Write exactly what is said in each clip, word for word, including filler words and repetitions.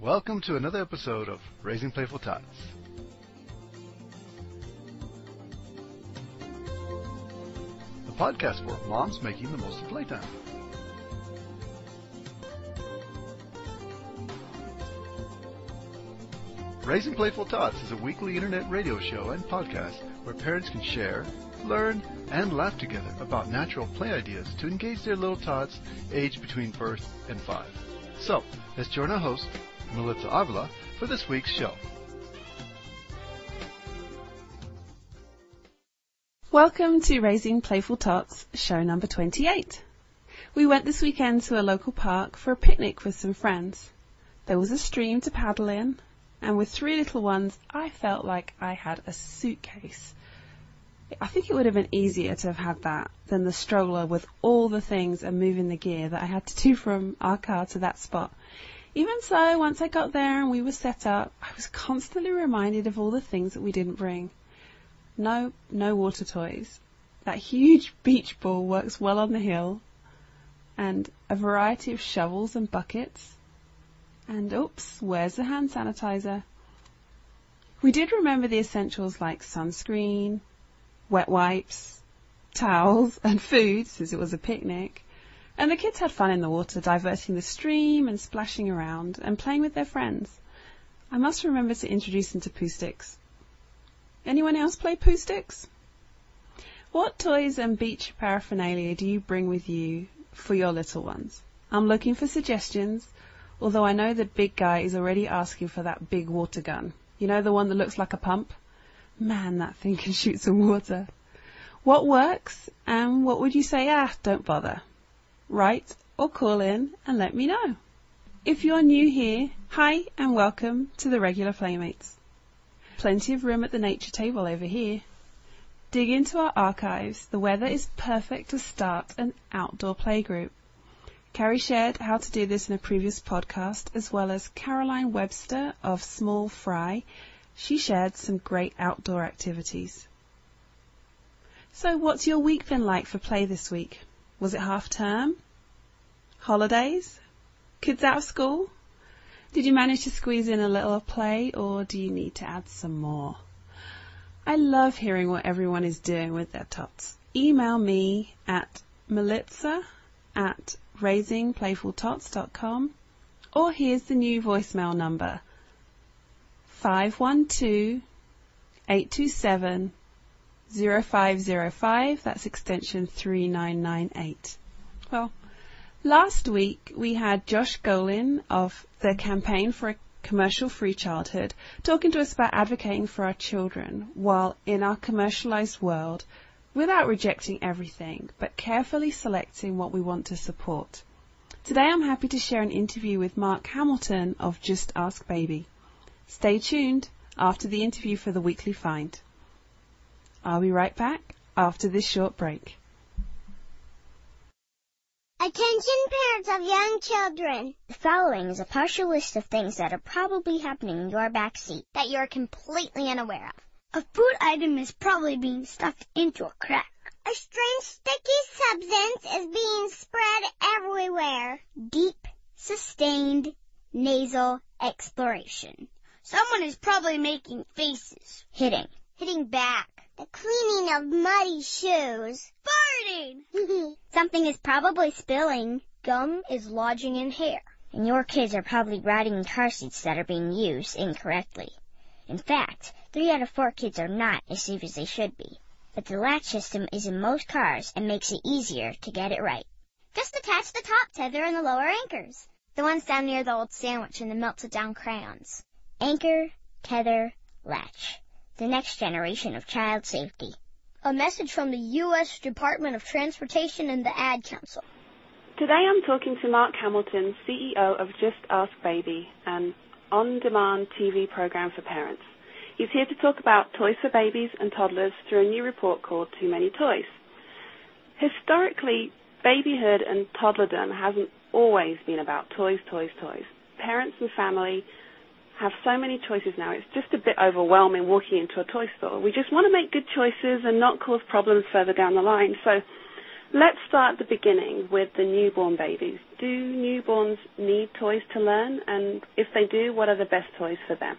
Welcome to another episode of Raising Playful Tots. The podcast for moms making the most of playtime. Raising Playful Tots is a weekly internet radio show and podcast where parents can share, learn, and laugh together about natural play ideas to engage their little tots aged between birth and five. So, let's join our host, Melissa Avila, for this week's show. Welcome to Raising Playful Tots, show number twenty-eight. We went this weekend to a local park for a picnic with some friends. There was a stream to paddle in, and with three little ones, I felt like I had a suitcase. I think it would have been easier to have had that than the stroller with all the things and moving the gear that I had to do from our car to that spot. Even so, once I got there and we were set up, I was constantly reminded of all the things that we didn't bring. No, no water toys. That huge beach ball works well on the hill. And a variety of shovels and buckets. And oops, where's the hand sanitizer? We did remember the essentials like sunscreen, wet wipes, towels, and food, since it was a picnic. And the kids had fun in the water, diverting the stream and splashing around and playing with their friends. I must remember to introduce them to poo sticks. Anyone else play poo sticks? What toys and beach paraphernalia do you bring with you for your little ones? I'm looking for suggestions, although I know the big guy is already asking for that big water gun. You know, the one that looks like a pump? Man, that thing can shoot some water. What works, and what would you say, ah, don't bother? Write or call in and let me know. If you're new here, hi and welcome to the regular Playmates. Plenty of room at the nature table over here. Dig into our archives. The weather is perfect to start an outdoor playgroup. Carrie shared how to do this in a previous podcast, as well as Caroline Webster of Small Fry. She shared some great outdoor activities. So what's your week been like for play this week? Was it half term? Holidays? Kids out of school? Did you manage to squeeze in a little play, or do you need to add some more? I love hearing what everyone is doing with their tots. Email me at melitza at raising playful tots dot com, or here's the new voicemail number, five one two, eight two seven, zero five zero five, that's extension three nine nine eight. Well, last week we had Josh Golin of the Campaign for a Commercial-Free Childhood talking to us about advocating for our children while in our commercialized world, without rejecting everything, but carefully selecting what we want to support. Today I'm happy to share an interview with Mark Hamilton of Just Ask Baby. Stay tuned after the interview for the weekly find. I'll be right back after this short break. Attention parents of young children. The following is a partial list of things that are probably happening in your back seat that you are completely unaware of. A food item is probably being stuffed into a crack. A strange sticky substance is being spread everywhere. Deep, sustained, nasal exploration. Someone is probably making faces. Hitting. Hitting back. The cleaning of muddy shoes. Farting! Something is probably spilling. Gum is lodging in hair. And your kids are probably riding in car seats that are being used incorrectly. In fact, three out of four kids are not as safe as they should be. But the latch system is in most cars and makes it easier to get it right. Just attach the top tether and the lower anchors. The ones down near the old sandwich and the melted down crayons. Anchor, tether, latch. The next generation of child safety. A message from the U S Department of Transportation and the Ad Council. Today I'm talking to Mark Hamilton, C E O of Just Ask Baby, an on-demand T V program for parents. He's here to talk about toys for babies and toddlers through a new report called Too Many Toys. Historically, babyhood and toddlerdom hasn't always been about toys, toys, toys. Parents and family have so many choices now, it's just a bit overwhelming walking into a toy store. We just want to make good choices and not cause problems further down the line. So let's start at the beginning with the newborn babies. do newborns need toys to learn? And if they do, what are the best toys for them?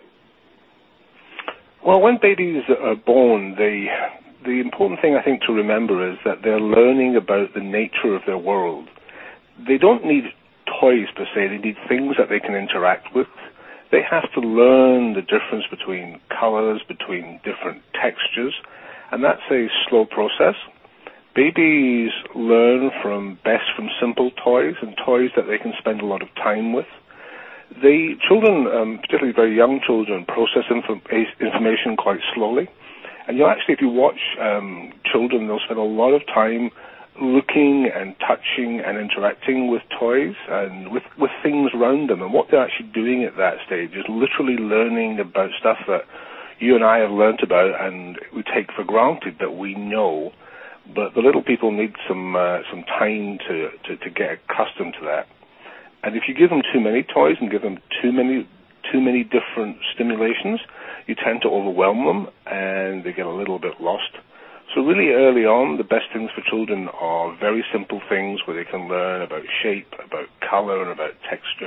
Well, when babies are born, they, the important thing I think to remember is that they're learning about the nature of their world. They don't need toys per se, they need things that they can interact with. They have to learn the difference between colors, between different textures, and that's a slow process. Babies learn from best from simple toys and toys that they can spend a lot of time with. The children, um, particularly very young children, process inf- information quite slowly. And you actually, if you watch um, children, they'll spend a lot of time looking and touching and interacting with toys and with, with things around them. And what they're actually doing at that stage is literally learning about stuff that you and I have learnt about and we take for granted that we know. But the little people need some uh, some time to, to, to get accustomed to that. And if you give them too many toys and give them too many too many different stimulations, you tend to overwhelm them and they get a little bit lost. So really early on, the best things for children are very simple things where they can learn about shape, about color, and about texture.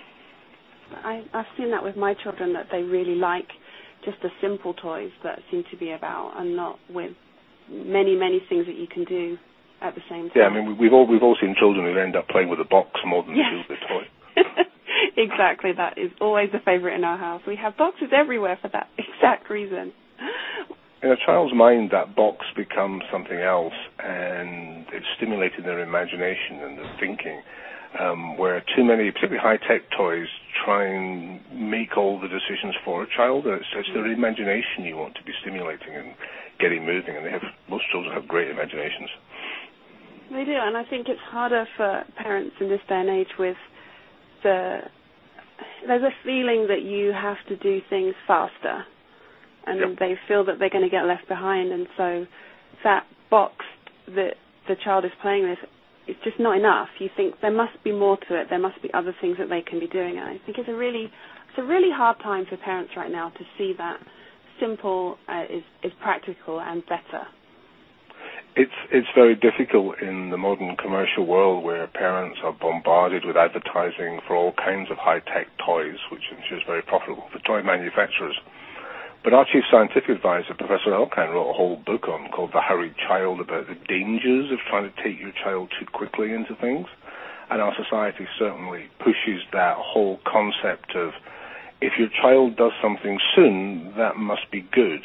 I, I've seen that with my children, that they really like just the simple toys that seem to be about, and not with many, many things that you can do at the same time. Yeah, I mean, we've all we've all seen children who end up playing with a box more than yes. they do with a toy. Exactly, that is always a favorite in our house. We have boxes everywhere for that exact reason. In a child's mind, that box becomes something else, and it's stimulating their imagination and their thinking, um, where too many, particularly high-tech toys, try and make all the decisions for a child. It's, it's their imagination you want to be stimulating and getting moving, and they have, most children have great imaginations. They do, and I think it's harder for parents in this day and age with the... There's a feeling that you have to do things faster, and yep. they feel that they're going to get left behind, and so that box that the child is playing with is just not enough. You think there must be more to it. There must be other things that they can be doing. And I think it's a really, it's a really hard time for parents right now to see that simple uh, is is practical and better. It's it's very difficult in the modern commercial world where parents are bombarded with advertising for all kinds of high-tech toys, which I'm sure is very profitable for toy manufacturers. But our chief scientific advisor, Professor Elkind, wrote a whole book on called The Hurried Child about the dangers of trying to take your child too quickly into things. And our society certainly pushes that whole concept of if your child does something soon, that must be good.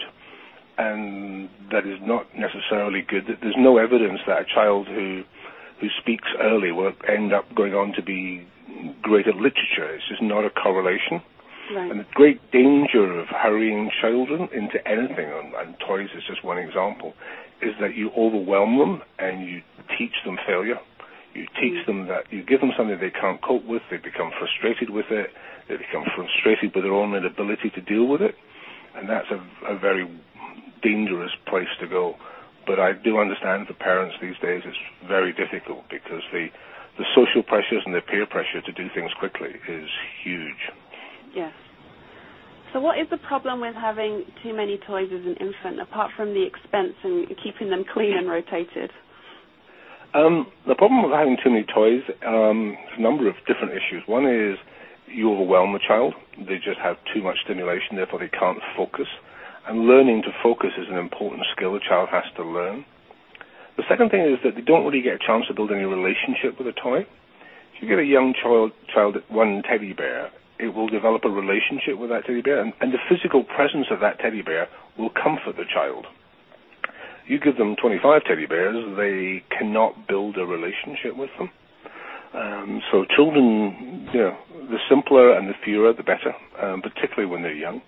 And that is not necessarily good. There's no evidence that a child who who speaks early will end up going on to be great at literature. It's just not a correlation. Right. And the great danger of hurrying children into anything, and, and toys is just one example, is that you overwhelm them and you teach them failure. You teach mm. them that you give them something they can't cope with, they become frustrated with it, they become frustrated with their own inability to deal with it, and that's a, a very dangerous place to go. But I do understand for parents these days it's very difficult because the, the social pressures and the peer pressure to do things quickly is huge. Yes. So what is the problem with having too many toys as an infant, apart from the expense and keeping them clean and rotated? Um, the problem with having too many toys um, is a number of different issues. One is you overwhelm the child. They just have too much stimulation, therefore they can't focus. And learning to focus is an important skill a child has to learn. The second thing is that they don't really get a chance to build any relationship with a toy. If you get a young child, child at one teddy bear, it will develop a relationship with that teddy bear, and, and the physical presence of that teddy bear will comfort the child. You give them twenty-five teddy bears, they cannot build a relationship with them. Um, so children, you know, the simpler and the fewer, the better, um, particularly when they're young.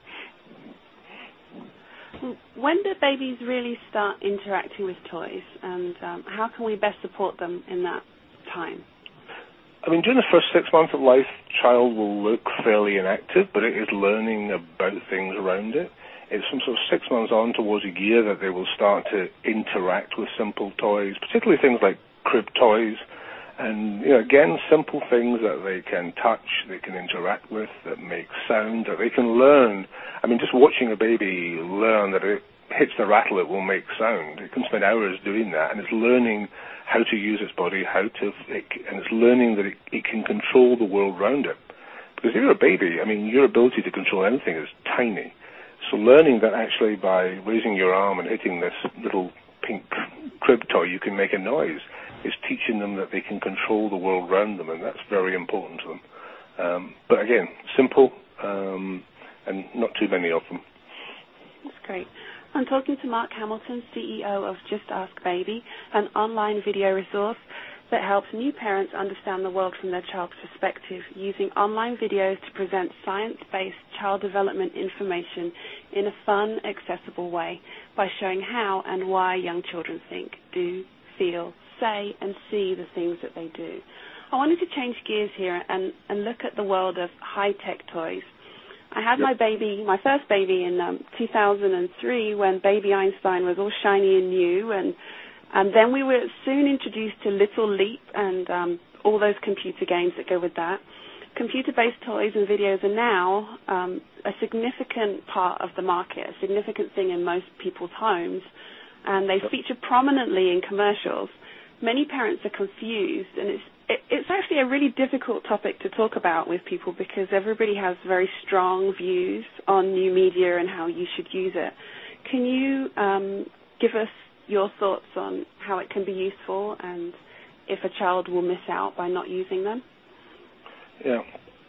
When do babies really start interacting with toys, and um, how can we best support them in that time? I mean, during the first six months of life, child will look fairly inactive, but it is learning about things around it. It's from sort of six months on towards a year that they will start to interact with simple toys, particularly things like crib toys, and, you know, again, simple things that they can touch, they can interact with, that make sound, that they can learn. I mean, just watching a baby learn that it hits the rattle, it will make sound. It can spend hours doing that, and it's learning how to use its body, how to, it, and it's learning that it, it can control the world around it. Because if you're a baby, I mean, your ability to control anything is tiny. So learning that actually by raising your arm and hitting this little pink crib toy, you can make a noise, is teaching them that they can control the world around them, and that's very important to them. Um, but again, simple, um, and not too many of them. That's great. I'm talking to Mark Hamilton, C E O of Just Ask Baby, an online video resource that helps new parents understand the world from their child's perspective, using online videos to present science-based child development information in a fun, accessible way by showing how and why young children think, do, feel, say, and see the things that they do. I wanted to change gears here and, and look at the world of high-tech toys. I had yep. my baby, my first baby in um, two thousand three when Baby Einstein was all shiny and new, and and then we were soon introduced to Little Leap and um, all those computer games that go with that. Computer-based toys and videos are now um, a significant part of the market, a significant thing in most people's homes, and they feature prominently in commercials. Many parents are confused, and it's it, it's actually a really difficult topic to talk about with people because everybody has very strong views on new media and how you should use it. Can you um, give us your thoughts on how it can be useful and if a child will miss out by not using them? Yeah.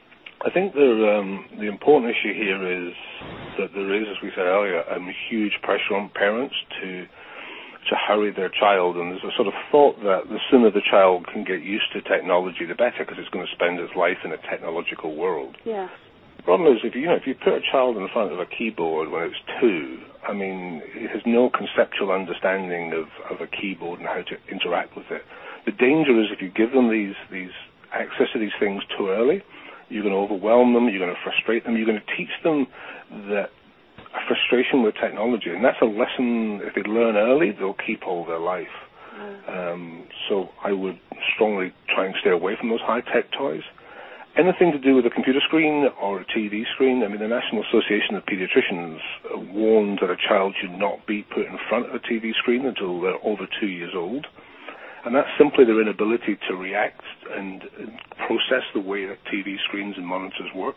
I think the, um, the important issue here is that there is, as we said earlier, a huge pressure on parents to to hurry their child, and there's a sort of thought that the sooner the child can get used to technology, the better, because it's going to spend its life in a technological world. Yeah. The problem is, if you know, if you put a child in front of a keyboard when it's two, I mean, it has no conceptual understanding of, of a keyboard and how to interact with it. The danger is if you give them these these access to these things too early, you're going to overwhelm them, you're going to frustrate them, you're going to teach them that a frustration with technology, and that's a lesson, if they learn early, they'll keep all their life. Mm. Um, so I would strongly try and stay away from those high-tech toys. Anything to do with a computer screen or a T V screen, I mean, the National Association of Pediatricians warned that a child should not be put in front of a T V screen until they're over two years old. And that's simply their inability to react and, and process the way that T V screens and monitors work.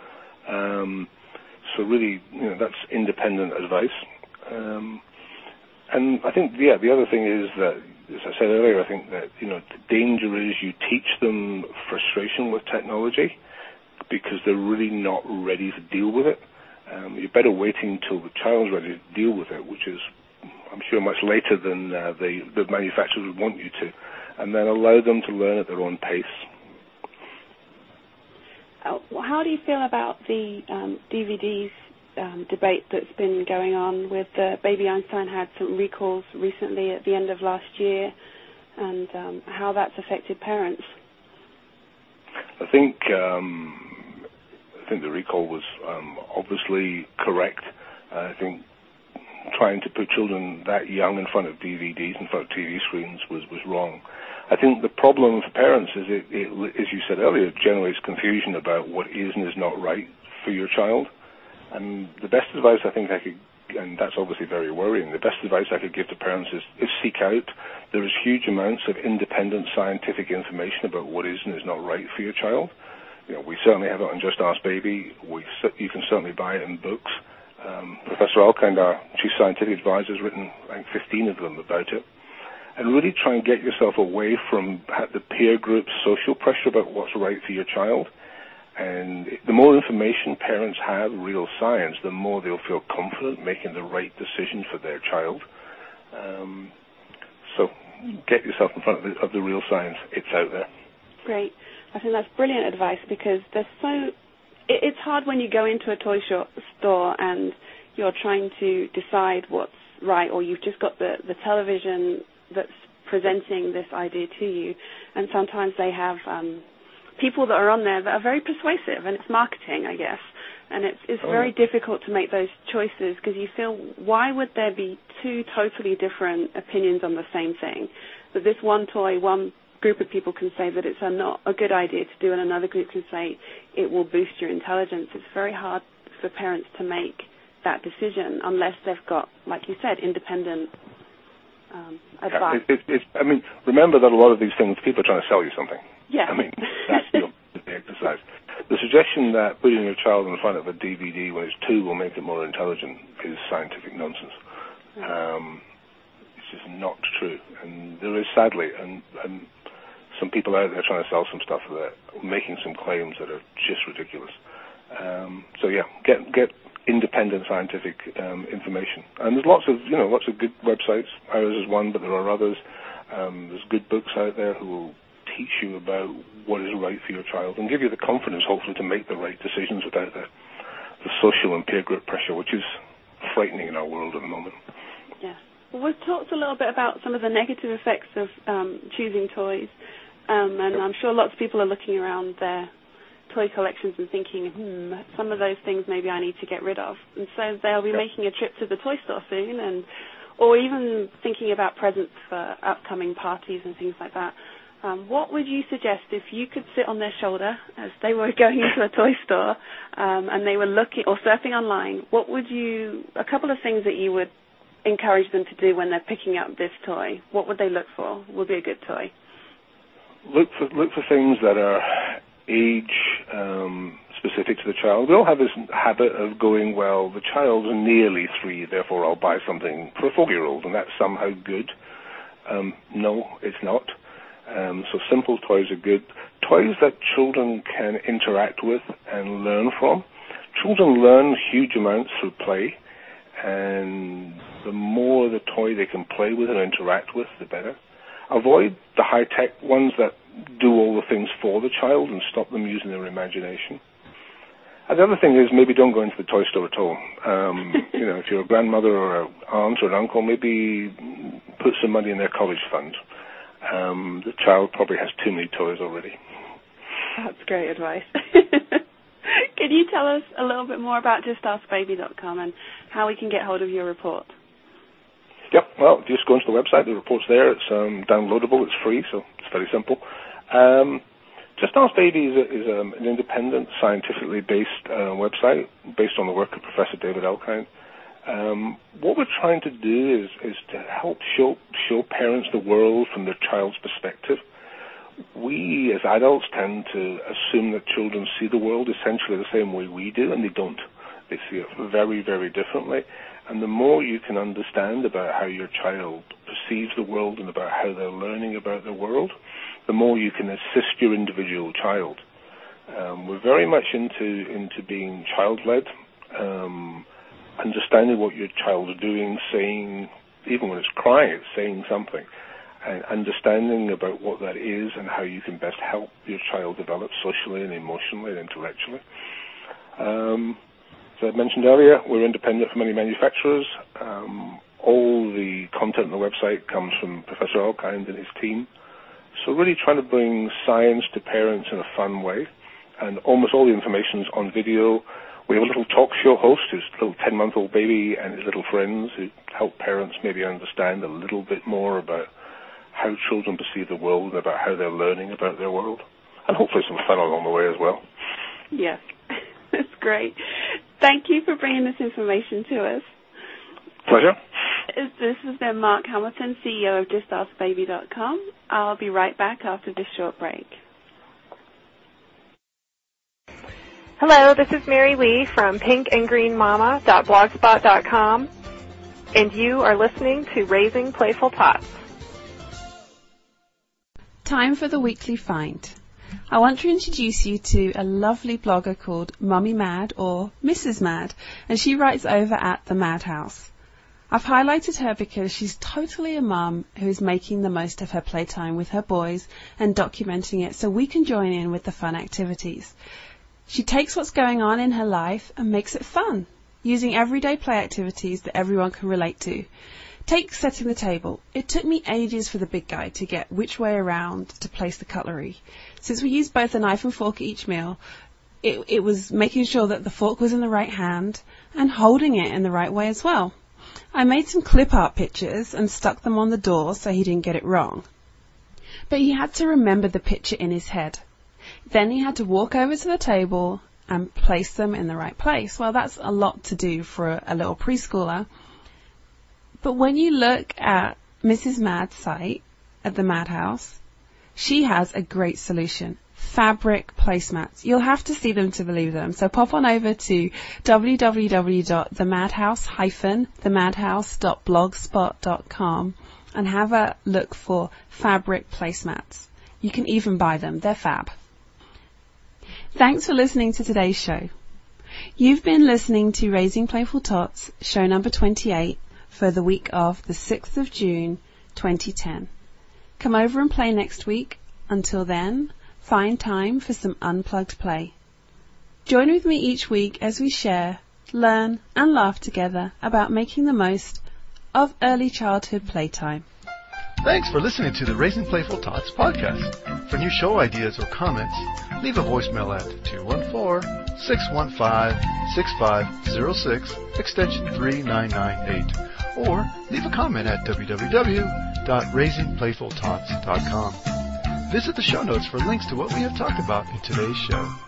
Um, So really, you know, that's independent advice. Um, and I think, yeah, the other thing is that, as I said earlier, I think that, you know, the danger is you teach them frustration with technology because they're really not ready to deal with it. Um, you're better waiting until the child's ready to deal with it, which is, I'm sure, much later than uh, they, the manufacturers would want you to, and then allow them to learn at their own pace. Uh, how do you feel about the um, D V Ds um, debate that's been going on with uh, Baby Einstein had some recalls recently at the end of last year, and um, how that's affected parents? I think um, I think the recall was um, obviously correct. Uh, I think trying to put children that young in front of D V Ds, in front of T V screens, was, was wrong. I think the problem for parents is, it, it, as you said earlier, it generates confusion about what is and is not right for your child. And the best advice I think I could, and that's obviously very worrying, the best advice I could give to parents is, is seek out. There is huge amounts of independent scientific information about what is and is not right for your child. You know, we certainly have it on Just Ask Baby. We, you can certainly buy it in books. Um, Professor Alkind, our chief scientific advisor, has written, I think, fifteen of them about it. And really try and get yourself away from the peer group's social pressure about what's right for your child. And the more information parents have, real science, the more they'll feel confident making the right decision for their child. Um, so get yourself in front of the, of the real science. It's out there. Great. I think that's brilliant advice because there's so... It, it's hard when you go into a toy shop, store and you're trying to decide what's right, or you've just got the, the television that's presenting this idea to you, and sometimes they have um, people that are on there that are very persuasive, and it's marketing, I guess, and it's it's oh. very difficult to make those choices because you feel, why would there be two totally different opinions on the same thing? That this one toy, one group of people can say that it's a not a good idea to do, and another group can say it will boost your intelligence. It's very hard for parents to make that decision unless they've got, like you said, independent um, advice. Yeah, it, it, it, I mean, remember that a lot of these things, people are trying to sell you something. Yeah. I mean, that's the, the exercise. The suggestion that putting your child in front of a D V D when it's two will make it more intelligent is scientific nonsense. Um, it's just not true. And there is, sadly, and, and some people out there trying to sell some stuff that are making some claims that are just ridiculous. Um, so yeah, get get independent scientific um, information. And there's lots of, you know, lots of good websites. Ours is one, but there are others. Um, there's good books out there who will teach you about what is right for your child and give you the confidence, hopefully, to make the right decisions without the, the social and peer group pressure, which is frightening in our world at the moment. Yeah. Well, we've talked a little bit about some of the negative effects of um, choosing toys, um, and I'm sure lots of people are looking around their toy collections and thinking, hmm, some of those things maybe I need to get rid of. And so they'll be yep. making a trip to the toy store soon, and or even thinking about presents for upcoming parties and things like that. Um, what would you suggest if you could sit on their shoulder as they were going into a toy store um, and they were looking or surfing online? What would you, a couple of things that you would encourage them to do when they're picking up this toy? What would they look for? Would be a good toy? Look for look for things that are age um, specific to the child. We all have this habit of going, well, the child's nearly three, therefore I'll buy something for a four-year-old, and that's somehow good. Um, no, it's not. Um, so simple toys are good. Toys that children can interact with and learn from. Children learn huge amounts through play, and the more the toy they can play with and interact with, the better. Avoid the high-tech ones that do all the things for the child and stop them using their imagination. And the other thing is maybe don't go into the toy store at all. Um, you know, if you're a grandmother or an aunt or an uncle, maybe put some money in their college fund. Um, the child probably has too many toys already. That's great advice. Can you tell us a little bit more about just ask baby dot com and how we can get hold of your report? Yep, well, just go into the website. The report's there. It's um, downloadable. It's free, so it's very simple. Um, Just Ask Baby is, a, is um, an independent, scientifically based uh, website based on the work of Professor David Elkind. Um, what we're trying to do is, is to help show, show parents the world from their child's perspective. We, as adults, tend to assume that children see the world essentially the same way we do, and they don't. They see it very, very differently. And the more you can understand about how your child perceives the world and about how they're learning about the world, the more you can assist your individual child. Um, we're very much into into being child-led, um, understanding what your child is doing, saying, even when it's crying, it's saying something, and understanding about what that is and how you can best help your child develop socially and emotionally and intellectually. Um, as I mentioned earlier, we're independent from any manufacturers. Um, all the content on the website comes from Professor Elkind and his team. So really trying to bring science to parents in a fun way. And almost all the information is on video. We have a little talk show host who's a little ten-month-old baby and his little friends who help parents maybe understand a little bit more about how children perceive the world and about how they're learning about their world. And hopefully some fun along the way as well. Yes, that's great. Thank you for bringing this information to us. Pleasure. This has been Mark Hamilton, C E O of just ask baby dot com. I'll be right back after this short break. Hello, this is Mary Lee from pink and green mama dot blogspot dot com, and you are listening to Raising Playful Tots. Time for the weekly find. I want to introduce you to a lovely blogger called Mummy Mad or Missus Mad, and she writes over at The Madhouse. I've highlighted her because she's totally a mum who is making the most of her playtime with her boys and documenting it so we can join in with the fun activities. She takes what's going on in her life and makes it fun, using everyday play activities that everyone can relate to. Take setting the table. It took me ages for the big guy to get which way around to place the cutlery. Since we used both a knife and fork at each meal, it, it was making sure that the fork was in the right hand and holding it in the right way as well. I made some clip art pictures and stuck them on the door so he didn't get it wrong. But he had to remember the picture in his head. Then he had to walk over to the table and place them in the right place. Well, that's a lot to do for a, a little preschooler. But when you look at Missus Mad's site at the Madhouse, she has a great solution. Fabric placemats. You'll have to see them to believe them. So pop on over to w w w dot the madhouse dash the madhouse dot blogspot dot com and have a look for fabric placemats. You can even buy them. They're fab. Thanks for listening to today's show. You've been listening to Raising Playful Tots, show number twenty-eight, for the week of the sixth of June, twenty ten. Come over and play next week. Until then, find time for some unplugged play. Join with me each week as we share, learn and laugh together about making the most of early childhood playtime. Thanks for listening to the Raising Playful Tots podcast. For new show ideas or comments, leave a voicemail at two one four, six one five, six five zero six, extension three nine nine eight, or leave a comment at w w w dot raising playful tots dot com. Visit the show notes for links to what we have talked about in today's show.